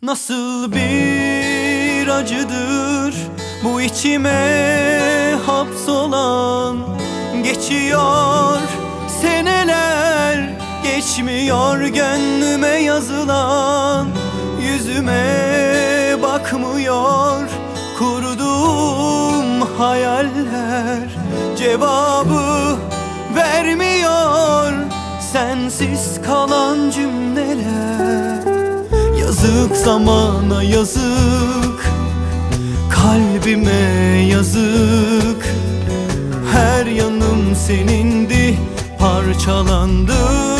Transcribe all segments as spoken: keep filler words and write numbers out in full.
Nasıl bir acıdır bu içime hapsolan. Geçiyor seneler, geçmiyor gönlüme yazılan. Yüzüme bakmıyor kurduğum hayaller. Cevabı vermiyor sensiz kalan cümleler. Yazık zamana, yazık kalbime, yazık. Her yanım senindi, parçalandı.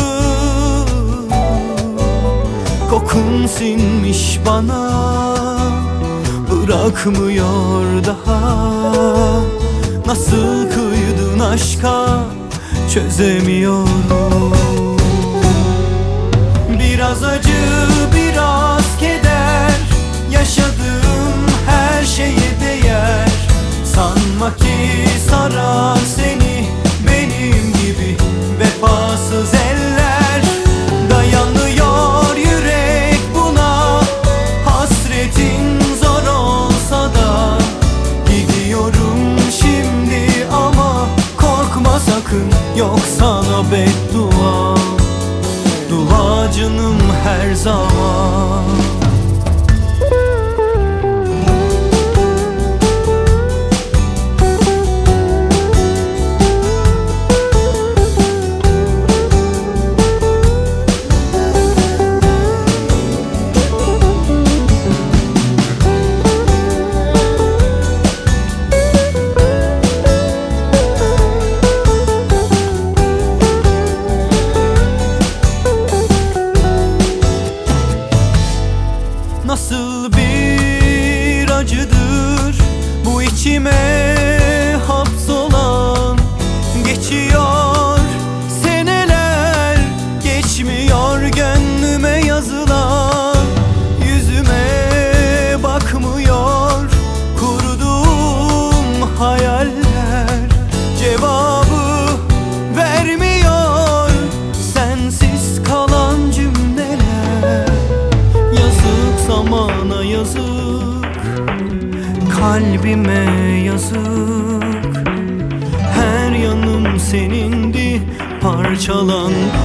Kokun sinmiş bana, bırakmıyor daha. Nasıl kıydın aşka, çözemiyorum. Biraz acı, biraz keder, yaşadığım her şeye değer. Sanma ki sarar seni benim gibi vefasız eller. Dayanıyor yürek buna, hasretin zor olsa da. Gidiyorum şimdi ama korkma sakın, yok sana beddua. Duacınım her zaman. Nasıl bir acıdır bu içime hapsolan. Geçiyor seneler, geçmiyor gönlüme yazılan. Yüzüme bakmıyor kurduğum hayaller. Cevabı vermiyor sensiz kalan cümleler. Yazık zamana, yazık kalbime, yazık. Her yanım senindi, parçalandı.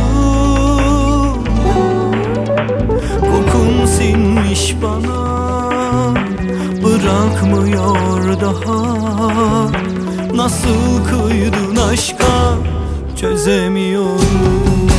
Kokun sinmiş bana, bırakmıyor daha. Nasıl kıydın aşka, çözemiyorum.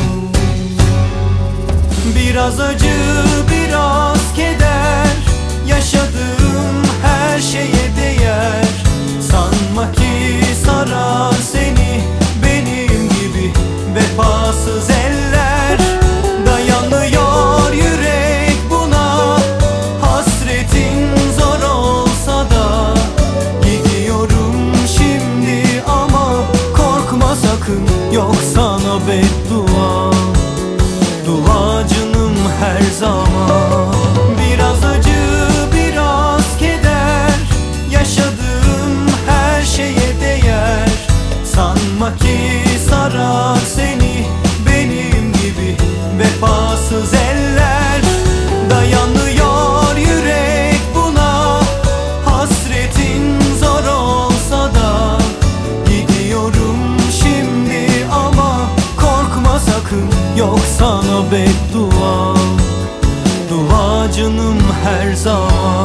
Biraz acı, biraz keder, yaşadığım her şeye değer. Sanma ki sarar seni benim gibi vefasız eller. Dayanıyor yürek buna, hasretin zor olsa da. Gidiyorum şimdi ama korkma sakın, yok sana beddua. Duacınım her zaman. Biraz acı, biraz keder, yaşadığım her şeye değer. Sanma ki sarar seni benim gibi vefasız eller. Dayanıyor yürek buna, hasretin zor olsa da. Gidiyorum şimdi ama korkma sakın, yok sana beddua. Duacınım her zaman.